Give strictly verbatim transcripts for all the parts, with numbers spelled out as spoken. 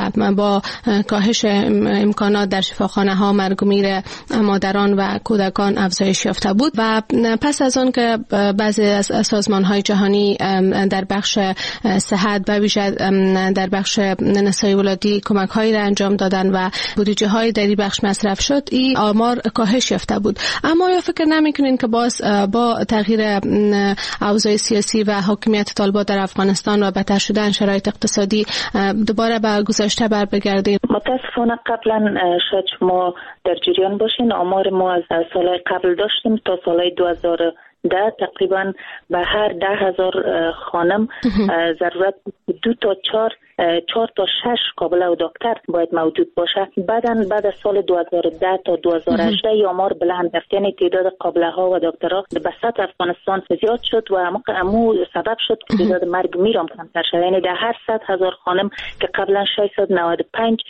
با کاهش امکانات در شفاخانه ها مرگ و میر مادران و کودکان افزایش یافته بود و پس از آن که بعضی از سازمان های جهانی در بخش صحت و ویژه در بخش نسای ولادی کمک هایی را انجام دادن و بودجه های در این بخش مصرف شد، این آمار کاهش یافته بود. اما یا فکر نمیکنین که باز با تغییر اوضاع سیاسی و حاکمیت طالبان در افغانستان و بدتر شدن شرایط اقتصادی دوباره به گذشته بر بگردیم؟ متاسفانه قبلا شاید شما در جریان باشین، آمار ما از سالهای قبل داشتیم تا سالهای دو هزار ده تقریبا به هر ده هزار خانم ضرورت دو تا چهار چهار تا شش قابله و دکتر باید موجود باشه. بعداً بعد از سال دو هزار و ده تا دو هزار و هشت آمار بلند رفت، یعنی تعداد قابله ها و دکترها به سطح افغانستان زیاد شد و امو سبب شد که تعداد مرگ میرم کمتر شد. یعنی در هر صد هزار خانم که قبلا ششصد و نود و پنج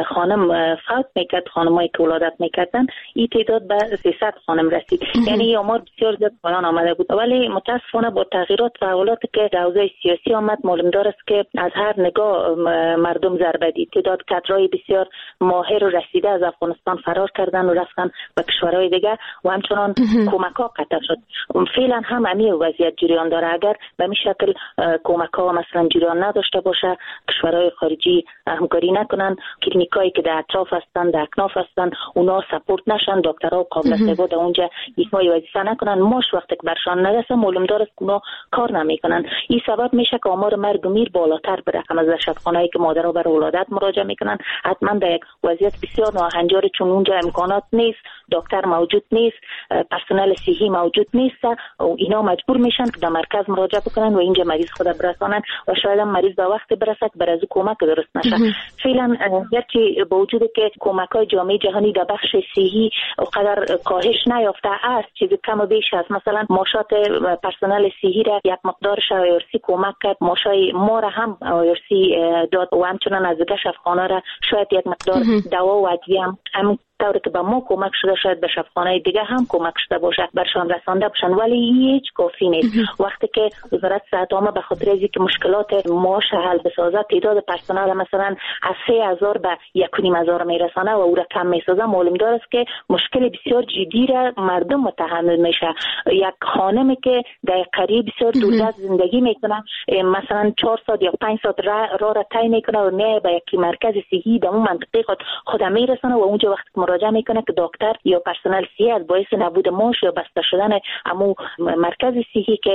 خانم فوت میکرد، خانمایی که ولادت میکردن، این تعداد به سیصد خانم رسید. یعنی آمار بسیار زیاد پایان آمده بود. ولی متاسفانه با تغییرات و حوالاتی که در حوزه سیاسی آمد، معلوم دارست که از هر نگاه مردم ضربه دید. تعداد کادرای بسیار ماهر و رسیده از افغانستان فرار کردن و رفتن به کشورهای دیگه و همچنان کمک ها قطع شد. فعلا هم همین وضعیت جریان داره. اگر به این شکل کمک ها مثلا جریان نداشته باشه، کشورهای خارجی همکاری نکنن، کلینیکایی که در اطراف هستن، در اکناف هستن، اونا سپورت نشن، دکترها و قابل استفاده اونجا ایفای وظیفه نکنن، ماش وقتی که برشان نرسه معلوم داره که اونا کار نمیکنن. این سبب میشه که آمار مرگ و میر بالاتر بره. هم از شفاخانه‌ای که مادرها برای ولادت مراجعه میکنن حتما در یک وضعیت بسیار ناهنجار، چون اونجا امکانات نیست، دکتر موجود نیست، پرسنل صحی موجود نیست و اینا مجبور میشن که در مرکز مراجعه بکنن و اینجا مریض خود برسانن و شاید هم مریض به وقت برسه که بر از کمک درست نشه. فعلا گرچه با وجود که کمک‌های جامعه جهانی در بخش صحی قدر کاهش نیافته است، چیزی کم و بیش است. مثلا ماشات پرسنل صحی را یک مقدارش آیارسی کمک کرد، ماشای ما را هم آیارسی داد و همچنان از شفاخانه را شاید یک مقدار دوا و ادویه هم, هم طوری که به ما کمک شده شاید به شفاخانه دیگه هم کمک شده باشه برشان رسانده باشن، ولی هیچ کافی نیست. وقتی که وزارت صحت عامه به خاطر از اینکه مشکلات معاش حل بسازه تعداد پرسنل مثلا از سه هزار به یک و نیم هزار میرسانه و او را کم میسازه، معلوم دارست که مشکل بسیار جدی را مردم متحمل میشه. یک خانمی که در قریب بسیار دوردست زندگی میکنه، مثلا چهار ساعت یا پنج ساعت راه را طی میکنه و میای به یک مرکز صحی در اون منطقه خود خود میرسانه و اونجا وقتی مراجعه میکنه که دکتر یا پرسنل صحی از باعث نبود معاش یا بسته شدن امو مرکز صحی که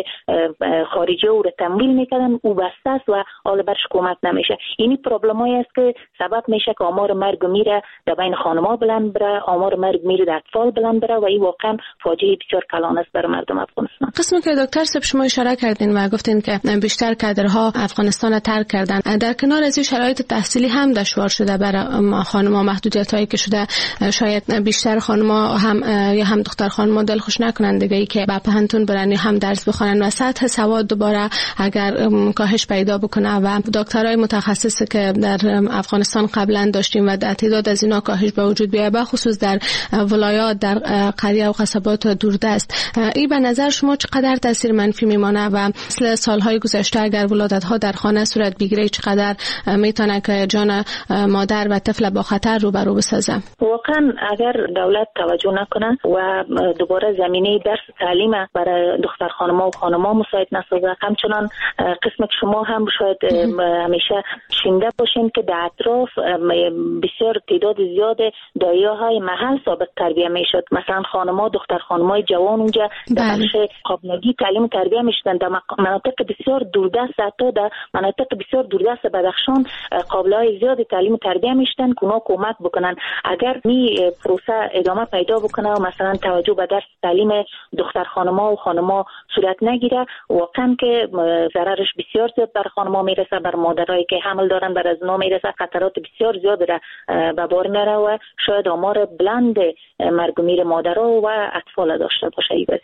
خارجی او را تمویل میکنن او بسته است و حال برش کمک نمیشه. اینی پرابلمایی است که سبب میشه که آمار مرگ و میر در بین خانم‌ها بلند بره، آمار مرگ و میر در اطفال بلند بره و این واقعا فاجعه بسیار کلان است برای مردم افغانستان. قسمی که دکتر صاحب شما اشاره کردین و گفتین که بیشتر کادرها افغانستان را ترک کردن، در کنار از این شرایط تحصیلی هم دشوار شده برای خانم‌ها، محدودیتایی که شده، شاید بیشتر خانم‌ها هم یا هم دختر خانم‌ها دل خوش نکنن دیگه ای که به پهنتون برن یا هم درس بخونن و سطح سواد دوباره اگر کاهش پیدا بکنه و دکترای متخصصی که در افغانستان قبلا داشتیم و تعداد از اینا کاهش به وجود بیاد، به خصوص در ولایات، در قریه و قصبات دوردست، این به نظر شما چقدر تاثیر منفی میمانه و مثل سالهای گذشته اگر ولادت‌ها در خانه صورت بگیره چقدر میتونه که جان مادر و طفل با خطر روبرو بسازه؟ واقعا اگر دولت توجه نکنه و دوباره زمینه درس تعلیم برای دختر خانم‌ها و خانم‌ها مساعد نسازه، همچنان قسم که شما هم شاید همیشه شنیده باشین که در اطراف بسیار تعداد زیاد دایه‌های محل سابق تربیه میشد. مثلا خانم‌ها، دختر خانم‌های جوان اونجا در بخش قابلگی تعلیم و تربیه میشدن. در مناطق بسیار دوردست، حتی در مناطق بسیار دوردست بدخشان قابله‌های زیاد تعلیم و تربیه میشدن که اونا کمک بکنن. اگر می پروسه ادامه پیدا بکنه و مثلا توجه به درس تعلیم دختر خانم‌ها و خانم‌ها صورت نگیره، واقعا که ضررش بسیار زیاد بر خانم‌ها میرسه، بر مادرایی که حمل دارن بر از اونا میرسه، خطرات بسیار زیاد را به بار میاره و شاید آمار بلند مرگ و میر مادرها و اطفال داشته باشه این وضعیت.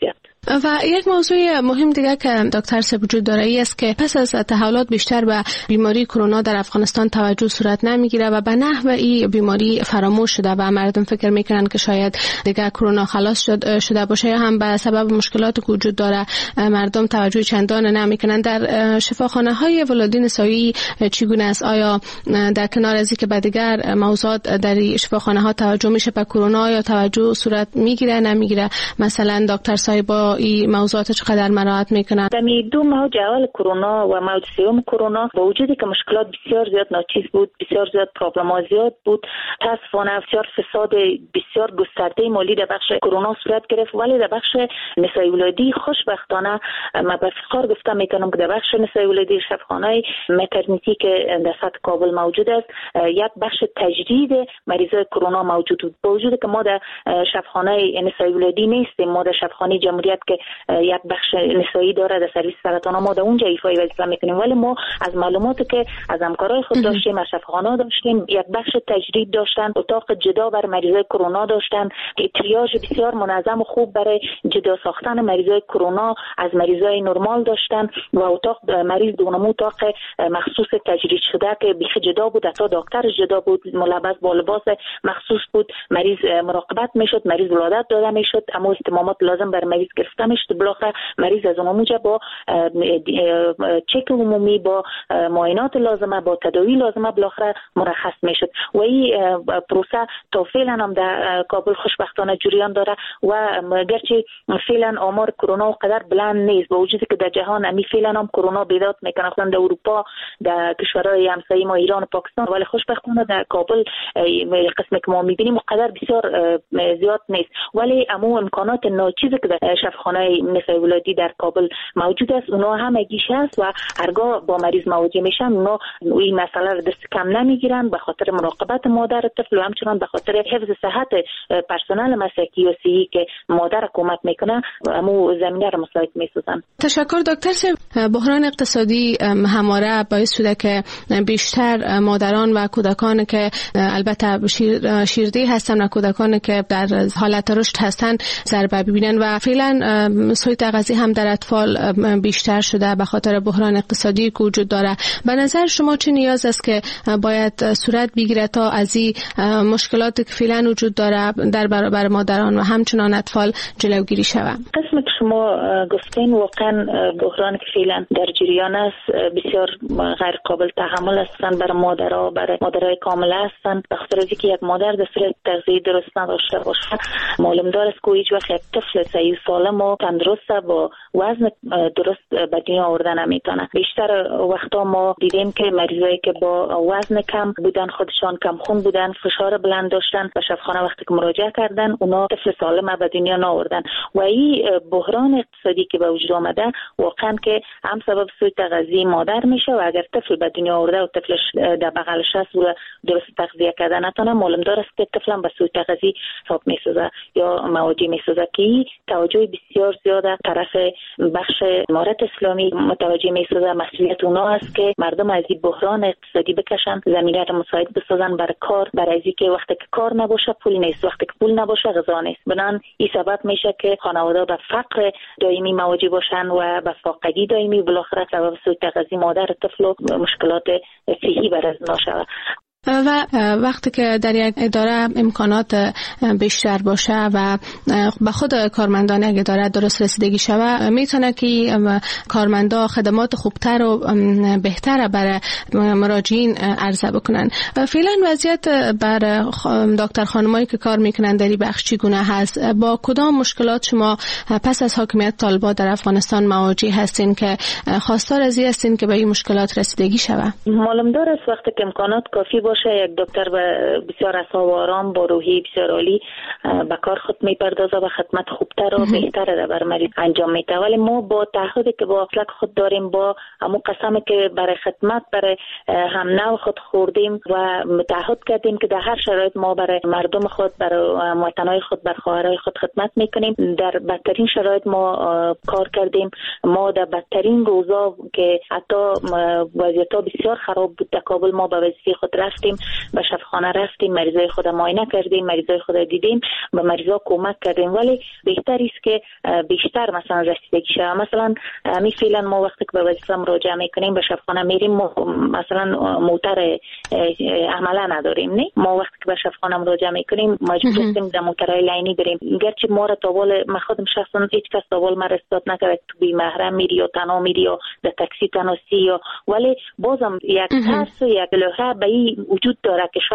و یک موضوع مهم دیگه که دکتر صاحب وجود داره ای است که پس از تحولات بیشتر به بیماری کرونا در افغانستان توجه صورت نمیگیره و به نحو این بیماری فراموش شده و مردم فکر میکنن که شاید دیگه کرونا خلاص شد شده باشه، یا هم به سبب مشکلاتی که وجود داره مردم توجه چندان نمیکنن. در شفاخانه های ولادی نسایی چگونه است؟ آیا در کنار از اینکه به دیگر موضوعات در شفاخانه ها توجه میشه به کرونا، یا توجه صورت میگیره نمیگیره؟ مثلا دکتر صاحب با این موضوعات چقدر مراعات میکنن؟ در دو موج اول کرونا و موج سوم کرونا با وجودی که مشکلات بسیار زیاد ناچیز بود، بسیار زیاد پروبلم‌ها زیاد بود، متاسفانه بسیار فساد بسیار گسترده مالی در بخش کرونا صورت گرفت، ولی در بخش نسای ولادی خوشبختانه ما به افتخار گفتم میتونم که در بخش نسای ولادی شفاخانه مترنیتی که در سطح کابل موجود است یک بخش تجدید مریضای کرونا موجود بود. با وجودی که ما در شفاخانه نسای ولادی نیستیم، ما در شفاخانه جمهوریت که یک بخش نسایی داره در سرویس سرطان ما در اونجا ایفای وظیفه میکنیم، ولی ما از معلوماتی که از همکارای خود داشتیم، از شفاخانه داشتیم، یک بخش تجدید داشتن، اتاق جدا بر مریضای کرونا داشتن که تریاژ بسیار منظم و خوب برای جدا ساختن مریضای کرونا از مریضای نرمال داشتن و اتاق مریض دونم اتاق مخصوص تجدید شده که بیخ جدا بود، حتی دکتر جدا بود، ملبس با لباس مخصوص بود، مریض مراقبت میشد، مریض ولادت داده میشد، اما استمامات لازم بر مریض گرفته میشد. بالاخره مریض از اونجا با چک عمومی، با معاینات لازمه، با تداوی لازمه بالاخره مرخص میشد و این پروسه تا فعلا هم در کابل خوشبختانه جریان داره و گرچه فعلا آمار کرونا قدر بلند نیست، با وجودی که در جهان همی فعلا هم کرونا بیداد میکنه، خصوصا در اروپا، در کشورهای همسایه ما ایران و پاکستان، ولی خوشبختانه در کابل قسمی که ما میبینیم قدر بسیار زیاد نیست، ولی امو امکانات ناچیزی که در شفاخانه نسای ولادی در کابل موجود است اونا هم گیشه است و هرگاه با مریض مواجه میشن اونا این مسئله رو دست کم نمیگیرن به خاطر مراقبت مادر طفل و همچنان به خاطر حفظ صحت پرسنل مسلکی و صحی که مادر کمک میکنه امو زمینه رو مساعد میسازن. تشکر دکتر صاحب. بحران اقتصادی همواره باعث شده که بیشتر مادران و کودکان که البته شیر شیرده هستن و کودکان که در حالت رشد هستن ضربه ببینن و فعلا سوی تغذیه هم در اطفال بیشتر شده به خاطر بحران اقتصادی که وجود داره. به نظر شما چه نیاز است که باید صورت بگیره تا از این مشکلاتی که فعلا وجود داره در برابر مادران و همچنان اطفال جلوگیری شود؟ قسمی که شما گفتین واقعا بحران که فعلا در جریان است بسیار غیر قابل تحمل هستند برای مادرها، برای مادرای کامله هستند، به خاطر اینکه یک مادر در صورت تغذیه درست نداشته باشه معلوم داره است که هیچ وقت یک طفل صحیح سالم و تندرست با وزن درست به دنیا آورده نمیتونه. بیشتر وقتا ما دیدیم که مریضایی که با وزن کم بودن، خودشان کم خون بودن، فشار بلند داشتن و شفاخانه وقتی که مراجعه کردن اونا طفل سالم به دنیا نآوردن و این بحران اقتصادی که به وجود آمده واقعا که هم سبب سوء تغذیه مادر میشه و اگر طفل به دنیا آورده و طفلش در بغلش است و درست تغذیه کرده نتونه معلوم داره است که طفلم به سوء تغذیه حساب میسازه یا مواجه میسازه که توجه بسیار زیاده طرف بخش امارت اسلامی متوجه میسازه. مسئولیت اونا است که مردم از این بحران اقتصادی بکشن، زمینه را مساعد بسازن برای کار، برای اینکه وقتی که کار نباشه پول نیست، وقتی که پول نباشه غذا نیست. بنان این سبب میشه که خانواده به فقر دائمی مواجه باشن و به فاقگی دائمی، بالاخره سبب سوء تغذیه مادر طفل و مشکلات صحی برای ناشود. و وقتی که در یک اداره امکانات بیشتر باشه و به خود کارمندان یک اداره درست رسیدگی شوه میتونه که کارمندا خدمات خوبتر و بهتر برای مراجعین عرضه بکنن. فعلا وضعیت بر دکتر خانمایی که کار میکنن در این بخش چگونه هست؟ با کدام مشکلات شما پس از حاکمیت طالبان در افغانستان مواجه هستین که خواستار از این هستین که به این مشکلات رسیدگی شوه؟ معلوم داره است وقتی که امکانات کافی باشه یک دکتر بسیار اعصاب آرام با روحی بسیار عالی به کار خود میپردازه و خدمت خوبتر و بهتر را بر مریض انجام میده. ولی ما با تعهدی که با اخلاق خود داریم، با همون قسمی که برای خدمت برای هم نوع خود خوردیم و تعهد کردیم که در هر شرایط ما برای مردم خود، برای وطنای خود، برای خواهرای خود خدمت میکنیم. در بدترین شرایط ما کار کردیم. ما در بدترین روزا که حتی وضعیت بسیار خراب بود در کابل ما به وظیفه خود رفتیم کردیم، به شفاخانه رفتیم، مریضای خود معاینه کردیم، مریضای خود دیدیم، به مریضا کمک کردیم. ولی بهتر است که بیشتر مثلا رسیدگی شه. مثلا می فعلا ما وقتی که به وظیفه مراجعه میکنیم به شفاخانه میریم، مثلا موتر عملا نداریم، نه ما وقتی که به شفاخانه مراجعه میکنیم مجبور هستیم در موترهای لاینی بریم. گرچه ما را تاول من خودم شخصا هیچ کس تاول ما رسیدات نکرد تو بی محرم میری یا تنها میری یا در تاکسی تنها سی، ولی بازم یک ترس و یک لوحه به این وجود داره که